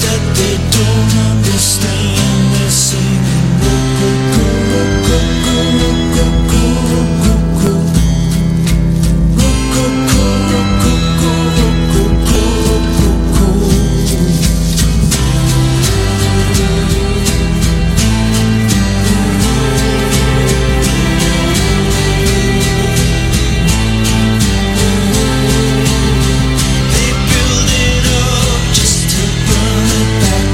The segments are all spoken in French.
that they don't understand. They're singing rococo, rococo, rococo, rococo, rococo, rococo, rococo, they build it up just to burn it back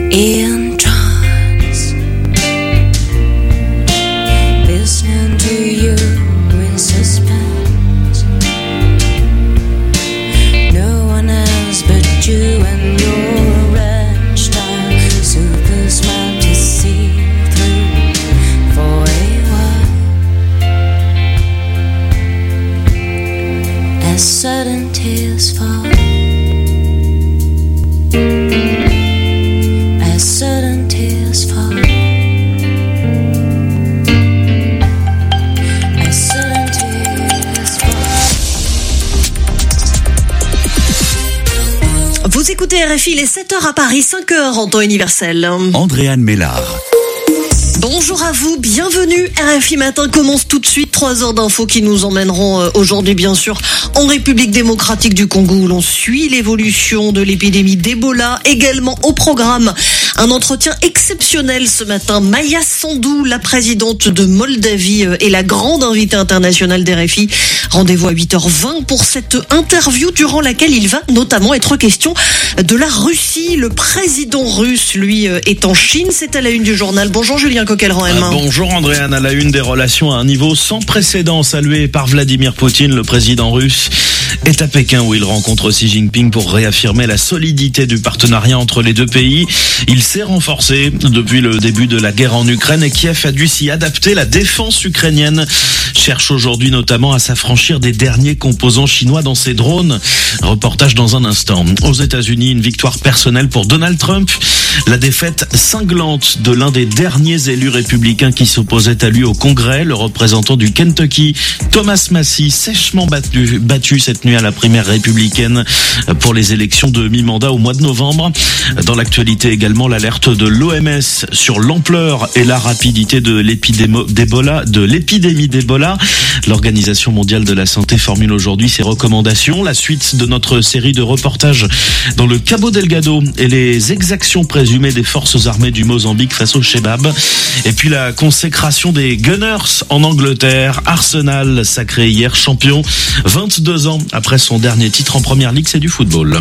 in trance, listening to you in suspense. No one else but you and your red style, super smile to see through for a while. As sudden tears fall, as sudden tears fall, as sudden tears fall. Vous écoutez RFI, il est 7h à Paris, 5h en temps universel. Andréane Mélard. Bonjour à vous, bienvenue. RFI Matin commence tout de suite. 3 heures d'infos qui nous emmèneront aujourd'hui, bien sûr, en République démocratique du Congo, où l'on suit l'évolution de l'épidémie d'Ebola. Également au programme, un entretien exceptionnel ce matin. Maya Sandu, la présidente de Moldavie, est la grande invitée internationale d'RFI. Rendez-vous à 8h20 pour cette interview durant laquelle il va notamment être question de la Russie. Le président russe, lui, est en Chine. C'est à la une du journal. Bonjour Julien Coquelran-M. Bonjour Andréane. À la une, des relations à un niveau sans précédent salué par Vladimir Poutine, le président russe est à Pékin où il rencontre Xi Jinping pour réaffirmer la solidité du partenariat entre les deux pays. Il s'est renforcé depuis le début de la guerre en Ukraine et Kiev a dû s'y adapter. La défense ukrainienne cherche aujourd'hui notamment à s'affranchir des derniers composants chinois dans ses drones. Reportage dans un instant. Aux États-Unis, une victoire personnelle pour Donald Trump. La défaite cinglante de l'un des derniers élus républicains qui s'opposait à lui au Congrès, le représentant du Kentucky, Thomas Massie, sèchement battu cette nuit à la primaire républicaine pour les élections de mi-mandat au mois de novembre. Dans l'actualité également, l'alerte de l'OMS sur l'ampleur et la rapidité de l'épidémie d'Ebola. L'Organisation mondiale de la santé formule aujourd'hui ses recommandations. La suite de notre série de reportages dans le Cabo Delgado et les exactions présumées des forces armées du Mozambique face au Shebab. Et puis la consécration des Gunners en Angleterre. Arsenal sacré hier champion 22 ans après son dernier titre en Première Ligue, c'est du football.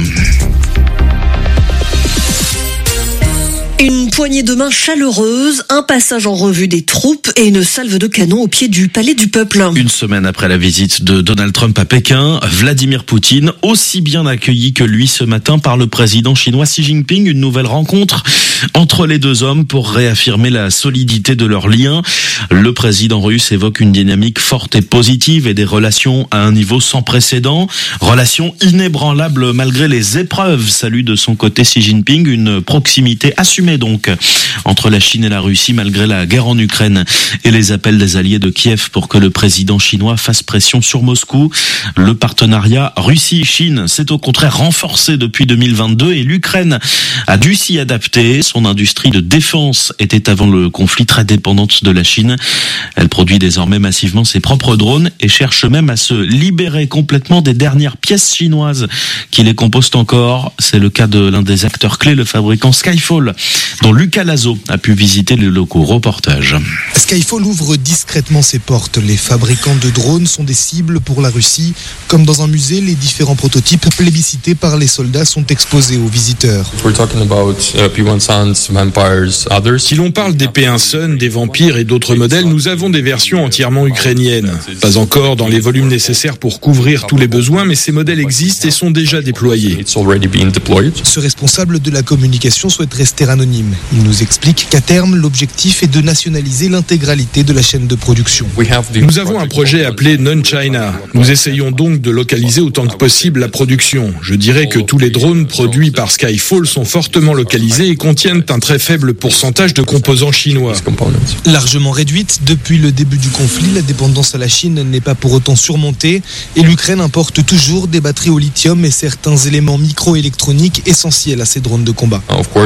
Une poignée de main chaleureuse, un passage en revue des troupes et une salve de canon au pied du Palais du Peuple. Une semaine après la visite de Donald Trump à Pékin, Vladimir Poutine, aussi bien accueilli que lui ce matin par le président chinois Xi Jinping. Une nouvelle rencontre entre les deux hommes pour réaffirmer la solidité de leurs liens. Le président russe évoque une dynamique forte et positive et des relations à un niveau sans précédent. Relations inébranlables malgré les épreuves. Salue de son côté Xi Jinping, une proximité assumée donc entre la Chine et la Russie malgré la guerre en Ukraine et les appels des alliés de Kiev pour que le président chinois fasse pression sur Moscou. Le partenariat Russie-Chine s'est au contraire renforcé depuis 2022 et l'Ukraine a dû s'y adapter. Son industrie de défense était avant le conflit très dépendante de la Chine. Elle produit désormais massivement ses propres drones et cherche même à se libérer complètement des dernières pièces chinoises qui les composent encore. C'est le cas de l'un des acteurs clés, le fabricant Skyfall, dont Lucas Lazo a pu visiter les locaux. Reportage. Skyfall ouvre discrètement ses portes. Les fabricants de drones sont des cibles pour la Russie. Comme dans un musée, les différents prototypes plébiscités par les soldats sont exposés aux visiteurs. Si l'on parle des P1 Sun, des vampires et d'autres modèles, nous avons des versions entièrement ukrainiennes. Pas encore dans les volumes nécessaires pour couvrir tous les besoins, mais ces modèles existent et sont déjà déployés. Ce responsable de la communication souhaite rester anonyme. Il nous explique qu'à terme, l'objectif est de nationaliser l'intégralité de la chaîne de production. Nous avons un projet appelé Non-China. Nous essayons donc de localiser autant que possible la production. Je dirais que tous les drones produits par Skyfall sont fortement localisés et contiennent un très faible pourcentage de composants chinois. Largement réduite, depuis le début du conflit, la dépendance à la Chine n'est pas pour autant surmontée et l'Ukraine importe toujours des batteries au lithium et certains éléments microélectroniques essentiels à ses drones de combat.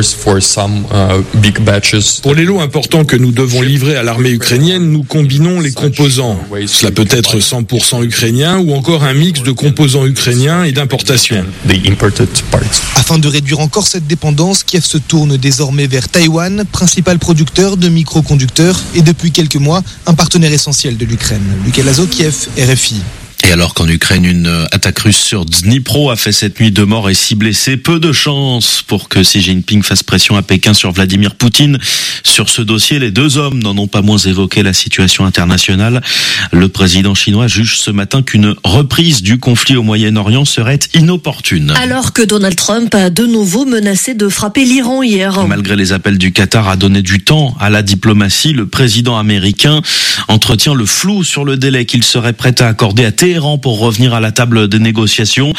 Pour les lots importants que nous devons livrer à l'armée ukrainienne, nous combinons les composants. Cela peut être 100% ukrainien ou encore un mix de composants ukrainiens et d'importation. Afin de réduire encore cette dépendance, Kiev se tourne désormais vers Taïwan, principal producteur de microconducteurs et depuis quelques mois, un partenaire essentiel de l'Ukraine. Lucas Lazo, Kiev, RFI. Et alors qu'en Ukraine, une attaque russe sur Dnipro a fait cette nuit 2 morts et 6 blessés, peu de chance pour que Xi Jinping fasse pression à Pékin sur Vladimir Poutine. Sur ce dossier, les deux hommes n'en ont pas moins évoqué la situation internationale. Le président chinois juge ce matin qu'une reprise du conflit au Moyen-Orient serait inopportune. Alors que Donald Trump a de nouveau menacé de frapper l'Iran hier. Malgré les appels du Qatar à donner du temps à la diplomatie, le président américain entretient le flou sur le délai qu'il serait prêt à accorder à Téhéran pour revenir à la table des négociations.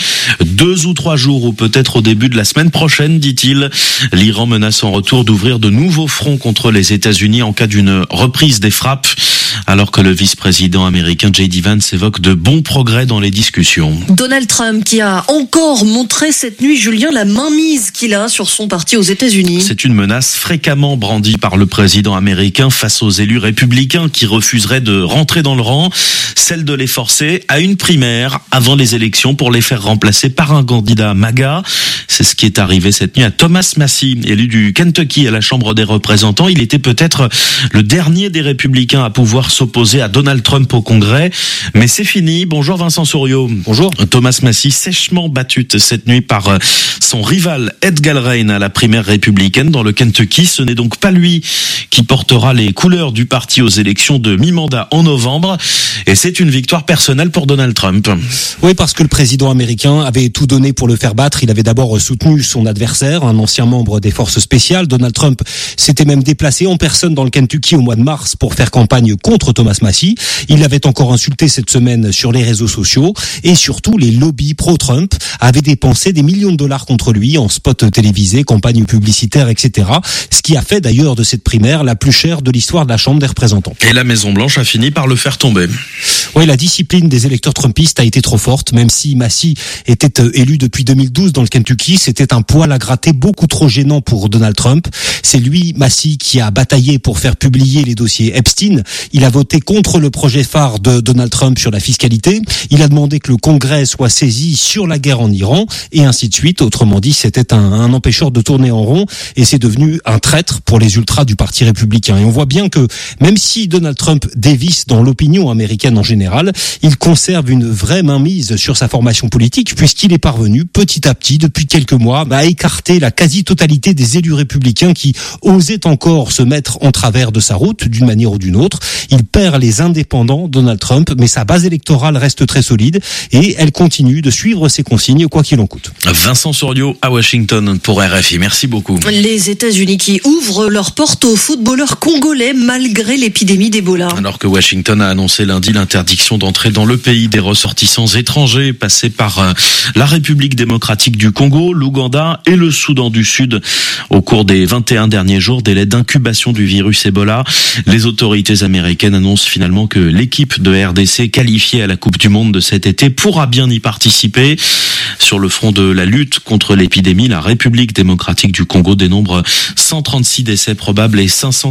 2 ou 3 jours ou peut-être au début de la semaine prochaine, dit-il. L'Iran menace en retour d'ouvrir de nouveaux fronts contre les États-Unis en cas d'une reprise des frappes, alors que le vice-président américain J.D. Vance évoque de bons progrès dans les discussions. Donald Trump qui a encore montré cette nuit, Julien, la mainmise qu'il a sur son parti aux États-Unis. C'est une menace fréquemment brandie par le président américain face aux élus républicains qui refuseraient de rentrer dans le rang, celle de les forcer à une primaire avant les élections pour les faire remplacer par un candidat MAGA. C'est ce qui est arrivé cette nuit à Thomas Massie, élu du Kentucky à la Chambre des représentants. Il était peut-être le dernier des républicains à pouvoir s'opposer à Donald Trump au Congrès, mais c'est fini. Bonjour Vincent Souriau. Bonjour. Thomas Massie, sèchement battu cette nuit par son rival Ed Galbraith à la primaire républicaine dans le Kentucky. Ce n'est donc pas lui qui portera les couleurs du parti aux élections de mi-mandat en novembre, et c'est une victoire personnelle pour Donald Trump. Oui, parce que le président américain avait tout donné pour le faire battre. Il avait d'abord soutenu son adversaire, un ancien membre des forces spéciales. Donald Trump s'était même déplacé en personne dans le Kentucky au mois de mars pour faire campagne contre Thomas Massie. Il l'avait encore insulté cette semaine sur les réseaux sociaux, et surtout les lobbies pro-Trump avaient dépensé des millions de dollars contre lui en spots télévisés, campagnes publicitaires, etc. Ce qui a fait d'ailleurs de cette primaire la plus chère de l'histoire de la Chambre des représentants. Et la Maison-Blanche a fini par le faire tomber. Oui, la discipline des électeurs trumpistes a été trop forte. Même si Massie était élu depuis 2012 dans le Kentucky, c'était un poil à gratter beaucoup trop gênant pour Donald Trump. C'est lui, Massie, qui a bataillé pour faire publier les dossiers Epstein. Il a voté contre le projet phare de Donald Trump sur la fiscalité. Il a demandé que le Congrès soit saisi sur la guerre en Iran, et ainsi de suite. Autrement dit, c'était un empêcheur de tourner en rond, et c'est devenu un traître pour les ultras du Parti républicain. Et on voit bien que même si Donald Trump dévisse dans l'opinion américaine en général, il conserve une vraie mainmise sur sa formation politique, puisqu'il est parvenu petit à petit, depuis quelques mois, à écarter la quasi-totalité des élus républicains qui osaient encore se mettre en travers de sa route d'une manière ou d'une autre. Il perd les indépendants, Donald Trump, mais sa base électorale reste très solide et elle continue de suivre ses consignes quoi qu'il en coûte. Vincent Souriau à Washington pour RFI. Merci beaucoup. Les États-Unis qui ouvrent leurs portes aux footballeurs congolais malgré l'épidémie d'Ebola. Alors que Washington a annoncé lundi l'interdiction d'entrer dans le pays des ressortissants étrangers passés par la République démocratique du Congo, l'Ouganda et le Soudan du Sud au cours des 21 derniers jours, délai d'incubation du virus Ebola. Les autorités américaines annoncent finalement que l'équipe de RDC qualifiée à la Coupe du Monde de cet été pourra bien y participer. Sur le front de la lutte contre l'épidémie, la République démocratique du Congo dénombre 136 décès probables et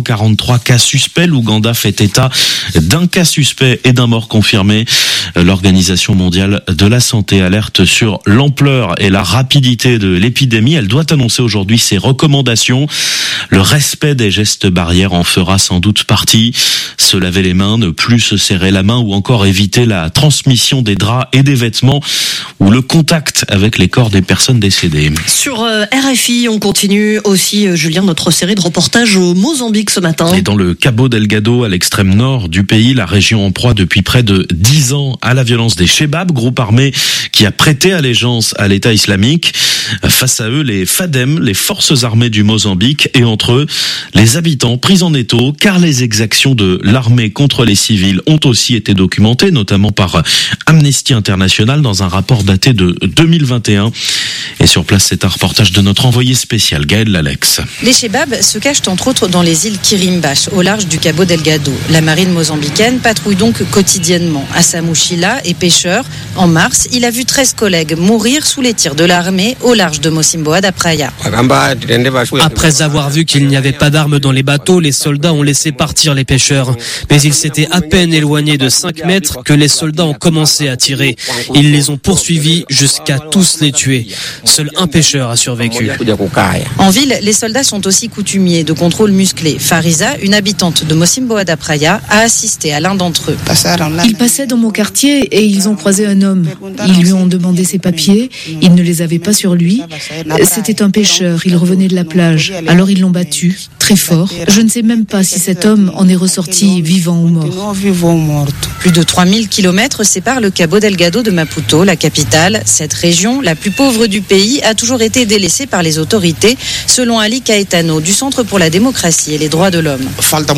543 cas suspects. L'Ouganda fait état d'un cas suspect et d'un mort confirmé. L'Organisation mondiale de la santé alerte sur l'ampleur et la rapidité de l'épidémie. Elle doit annoncer aujourd'hui ses recommandations. Le respect des gestes barrières en fera sans doute partie. Se laver les mains, ne plus se serrer la main ou encore éviter la transmission des draps et des vêtements ou le contact avec les corps des personnes décédées. Sur RFI, on continue aussi, Julien, notre série de reportages au Mozambique ce matin. Et dans le Cabo Delgado, à l'extrême nord du pays, la région en proie depuis près de 10 ans à la violence des Chebab, groupe armé qui a prêté allégeance à l'État islamique. Face à eux, les FADEM, les forces armées du Mozambique, et entre eux, les habitants pris en étau, car les exactions de l'armée contre les civils ont aussi été documentées, notamment par Amnesty International dans un rapport daté de 2021. Et sur place, c'est un reportage de notre envoyé spécial, Gaël Lalex. Les Chebab se cachent entre autres dans les îles Kirimbash, au large du Cabo Delgado. La marine mozambicaine patrouille donc quotidiennement. Assamou Chila est pêcheur. En mars, il a vu 13 collègues mourir sous les tirs de l'armée au large de Mocimboa da Praia. Après avoir vu qu'il n'y avait pas d'armes dans les bateaux, les soldats ont laissé partir les pêcheurs. Mais ils s'étaient à peine éloignés de 5 mètres que les soldats ont commencé à tirer. Ils les ont poursuivis jusqu'à tous les tuer. Seul un pêcheur a survécu. En ville, les soldats sont aussi coutumiers de contrôles musclés. Fariza, une habitante de Mocimboa da Praia, a assisté à l'un d'entre eux. Ils passaient dans mon quartier et ils ont croisé un homme. Ils lui ont demandé ses papiers. Il ne les avait pas sur lui. C'était un pêcheur. Il revenait de la plage. Alors ils l'ont battu, très fort. Je ne sais même pas si cet homme en est ressorti vivant ou mort. Plus de 3000 kilomètres séparent le Cabo Delgado de Maputo, la capitale. Cette région, la plus pauvre du pays, a toujours été délaissée par les autorités, selon Ali Caetano, du Centre pour la démocratie et les droits de l'homme.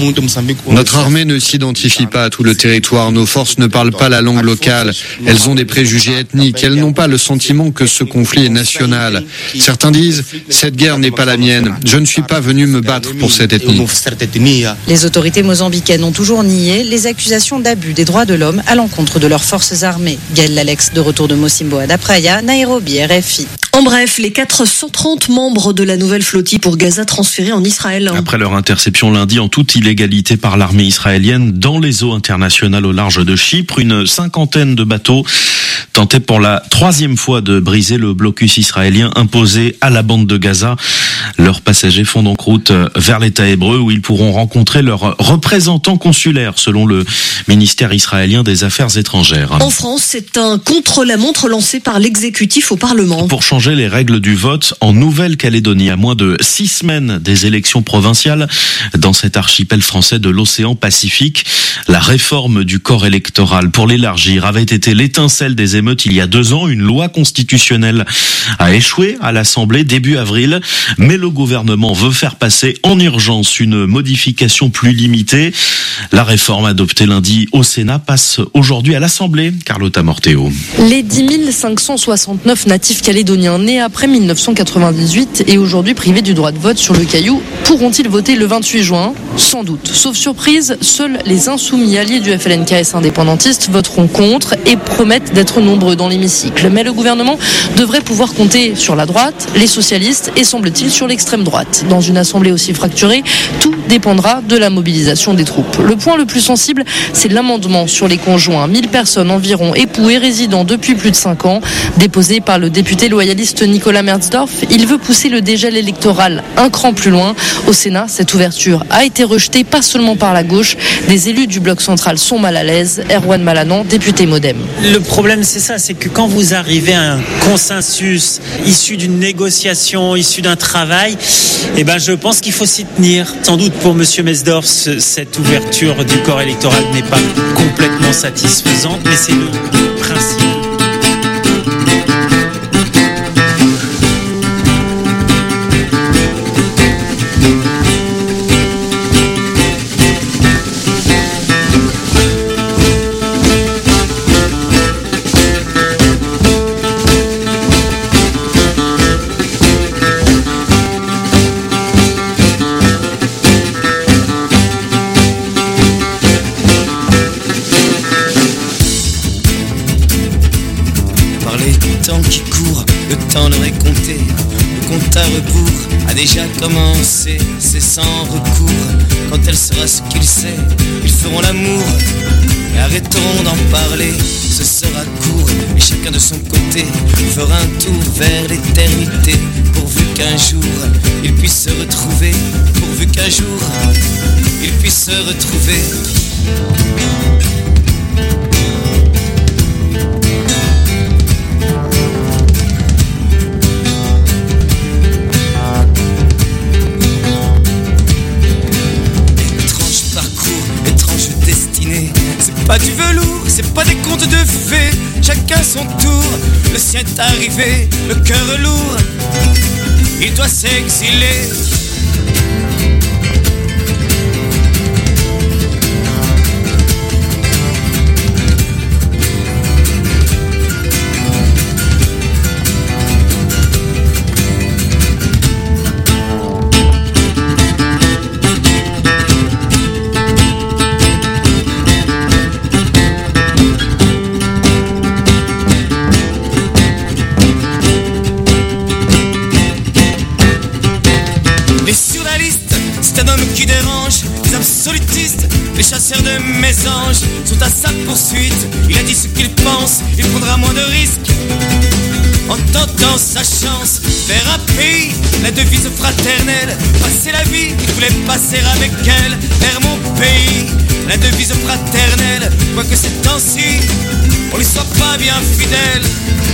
Notre armée ne s'identifie pas à tout le territoire. Nos forces ne parlent pas la langue locale. Elles ont des préjugés ethniques. Elles n'ont pas le sentiment que ce conflit est national. Certains disent, cette guerre n'est pas la mienne. Je ne suis pas venu me battre pour cette ethnie. Les autorités mozambicaines ont toujours nié les accusations d'abus des droits de l'homme à l'encontre de leurs forces armées. Gaël Lalex, de retour de Mocimboa da Praia, Nairobi, RFI. En bref, les 430 membres de la nouvelle flottille pour Gaza transférés en Israël. Après leur interception lundi en toute illégalité par l'armée israélienne dans les eaux internationales au large de Chypre, une cinquantaine de bateaux tentaient pour la 3e fois de briser le blocus israélien imposé à la bande de Gaza. Leurs passagers font donc route vers l'État hébreu où ils pourront rencontrer leurs représentants consulaires selon le ministère israélien des Affaires étrangères. En France, c'est un contre-la-montre lancé par l'exécutif au Parlement. Pour changer les règles du vote en Nouvelle-Calédonie, à moins de 6 semaines des élections provinciales dans cet archipel français de l'océan Pacifique, la réforme du corps électoral pour l'élargir avait été l'étincelle des émeutes il y a 2 ans. Une loi constitutionnelle a échoué à l'Assemblée début avril, mais le gouvernement veut faire passer en urgence une modification plus limitée. La réforme adoptée lundi au Sénat passe aujourd'hui à l'Assemblée. Carlotta Morteo. Les 10 569 natifs calédoniens nés après 1998 et aujourd'hui privés du droit de vote sur le Caillou pourront-ils voter le 28 juin ? Sans doute. Sauf surprise, seuls les insoumis alliés du FLNKS indépendantistes voteront contre et promettent d'être nombreux dans l'hémicycle. Mais le gouvernement devrait pouvoir compter sur la droite, les socialistes et semble-t-il sur l'extrême droite. Dans une assemblée aussi fracturée, tout dépendra de la mobilisation des troupes. Le point le plus sensible, c'est l'amendement sur les conjoints. 1000 personnes environ, époux et résidents depuis plus de 5 ans, déposé par le député loyaliste Nicolas Merzdorf. Il veut pousser le dégel électoral un cran plus loin. Au Sénat, cette ouverture a été rejetée, pas seulement par la gauche. Des élus du bloc central sont mal à l'aise. Erwan Malanan, député Modem. Le problème, c'est ça, c'est que quand vous arrivez à un consensus issu d'une négociation, issu d'un travail, je pense qu'il faut s'y tenir. Sans doute pour M. Merzdorf, cette ouverture du corps électoral n'est pas complètement satisfaisante, mais c'est le principe. Déjà commencé, c'est sans recours. Quand elle sera ce qu'il sait, ils feront l'amour et arrêteront d'en parler. Ce sera court et chacun de son côté fera un tour vers l'éternité. Pourvu qu'un jour ils puissent se retrouver. Pourvu qu'un jour ils puissent se retrouver. Pas du velours, c'est pas des contes de fées. Chacun son tour, le sien est arrivé, le cœur lourd, il doit s'exiler. qui dérangent, les absolutistes, les chasseurs de mésanges sont à sa poursuite. Il a dit ce qu'il pense, il prendra moins de risques en tentant sa chance. Faire un pays, la devise fraternelle. Passer la vie, il voulait passer avec elle. Vers mon pays, la devise fraternelle. Quoique ces temps-ci, on lui soit pas bien fidèle.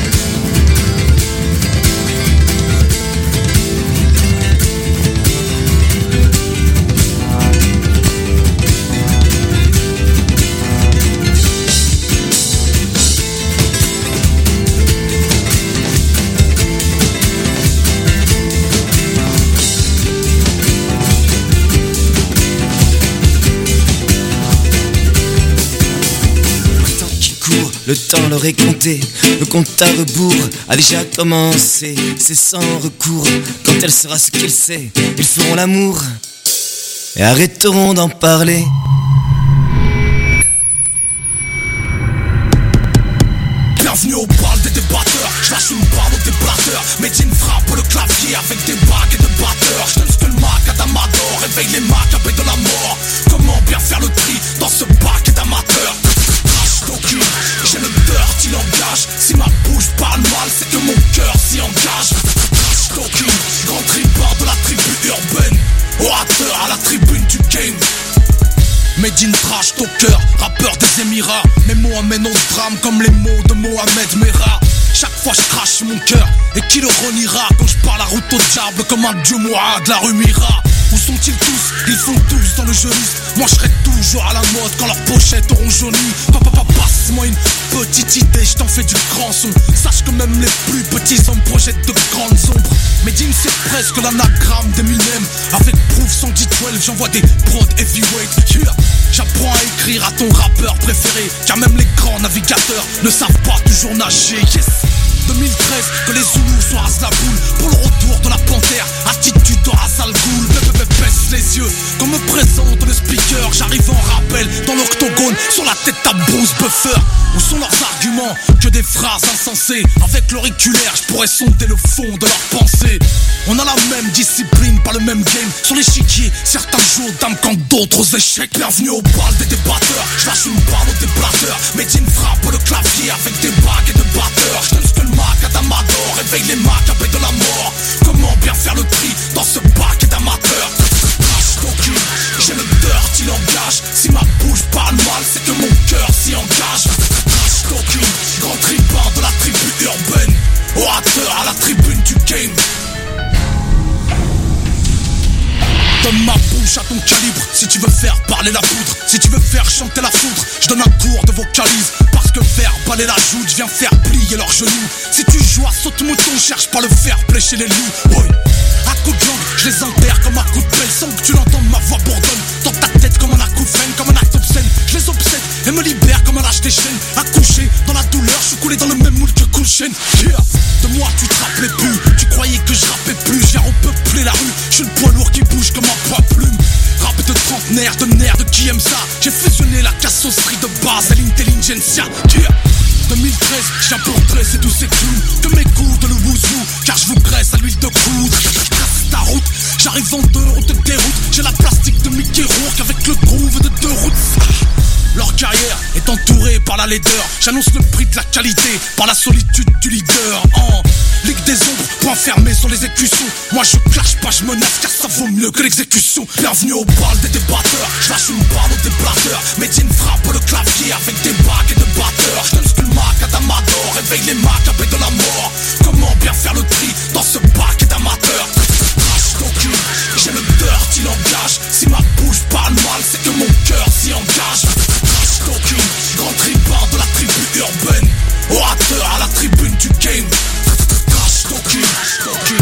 Le temps leur est compté, le compte à rebours a déjà commencé. C'est sans recours, quand elle saura ce qu'il sait, ils feront l'amour et arrêteront d'en parler. Bienvenue au bal des débatteurs, je lâche une balle au déblatteur. Medine frappe le clavier avec des bacs et des batteurs. Je donne ce que le Mac d'Amador réveille les macabres de la mort. Comment bien faire le tri dans ce bac d'amateurs? J'ai le dirty langage. Si ma bouche parle mal, c'est que mon cœur s'y engage. Talking, grand tribord de la tribu urbaine, orateur à la tribune du game. Made in trash talker, rappeur des Émirats. Mes mots amènent au drame comme les mots de Mohamed Merah. Chaque fois je crache mon cœur, et qui le reniera quand je parle la route au diable comme un dieu moi de la rue Mira. Où sont-ils tous? Ils sont tous dans le genou. Moi je serai toujours à la mode quand leurs pochettes auront jauni. Papa, passe-moi une petite idée, je t'en fais du grand son. Sache que même les plus petits hommes projettent de grandes ombres. Medine c'est presque l'anagramme d'Eminem. Avec Proof 112, j'envoie des prods heavyweight. Yeah. J'apprends à écrire à ton rappeur préféré, car même les grands navigateurs ne savent pas toujours nager. Yes. 2013, que les Zoulous sont rasent la boule pour le retour de la panthère. Attitude de Hazal Ghoul, baisse les yeux quand me présente le speaker. J'arrive en rappel dans l'octogone sur la tête à Bruce Buffer. Où sont leurs arguments? Que des phrases insensées. Avec l'auriculaire, je pourrais sonder le fond de leurs pensées. On a la même discipline, pas le même game. Sur l'échiquier, certains jouent aux dames quand d'autres aux échecs. Bienvenue au bal des débatteurs, je lâche une balle au déblatteur. Medine frappe le clavier avec des bagues et de batteurs. Je donne ce que le Mac d'Amador réveille les macabres de la mort. Comment bien faire le tri dans ce bac d'amateurs? J'ai le dirty langage. Si ma bouche parle mal, c'est que mon cœur s'y engage. Talking, grand tribord de la tribu urbaine, orateur à la tribune du game. Donne ma bouche à ton calibre si tu veux faire parler la poudre. Si tu veux faire chanter la foudre, je donne un cours de vocalise. Parce que faire baler la joute, je viens faire plier leurs genoux. Si tu joues à saute-mouton, cherche pas le faire plécher les loups. Ouais. À coups de langue, je les enterre comme un coup de pelle. Sans que tu l'entendes, ma voix bourdonne dans ta tête comme un acouphène, comme un acte obscène. Je les obsède et me libère comme un lâche des chaînes. Accouché dans la douleur, je suis coulé dans le même moule que Coulchen. Yeah. De moi tu te rappelais plus, tu croyais que je rappais plus. Je viens repeupler la rue, je suis le poids lourd qui bouge comme un poids plume. Rap de trentenaire, de nerfs, de qui aime ça. J'ai fusionné la cassosserie de base à l'intelligentsia. Yeah. 2013, je viens pour dresser tous ces clous. Que mes coups de le wouzou, car je vous graisse à l'huile de coudre. Ta route, j'arrive en deux routes de déroute. J'ai la plastique de Mickey Rourke avec le groove de deux routes. Leur carrière est entourée par la laideur. J'annonce le prix de la qualité par la solitude du leader. En Ligue des ombres, point fermé sur les écussons. Moi je clash pas, je menace car ça vaut mieux que l'exécution. Bienvenue au bal des débatteurs, je lâche une balle au déblatteur. Medine frappe le clavier avec des bagues et de batteurs. Je donne ce que le Mac d'Amador réveille les macabres de la mort. Comment bien faire le tri dans ce bac d'amateurs? J'ai le dirty langage. Si ma bouche parle mal, c'est que mon cœur s'y engage. Talking, grand tribord de la tribu urbaine, orateur à la tribune du game. Talking, talking.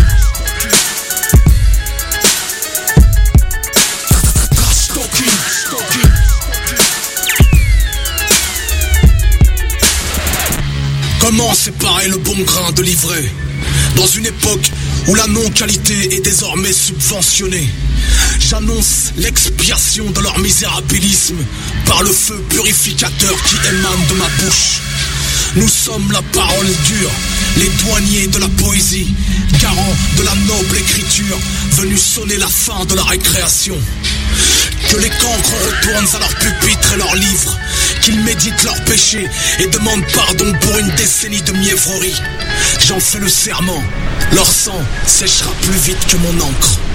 Comment séparer le bon grain de l'ivraie dans une époque où la non-qualité est désormais subventionnée? J'annonce l'expiation de leur misérabilisme par le feu purificateur qui émane de ma bouche. Nous sommes la parole dure, les douaniers de la poésie, garants de la noble écriture, venus sonner la fin de la récréation. Que les cancres retournent à leur pupitre et leurs livres, qu'ils méditent leurs péchés et demandent pardon pour une décennie de mièvrerie. J'en fais le serment, leur sang séchera plus vite que mon encre.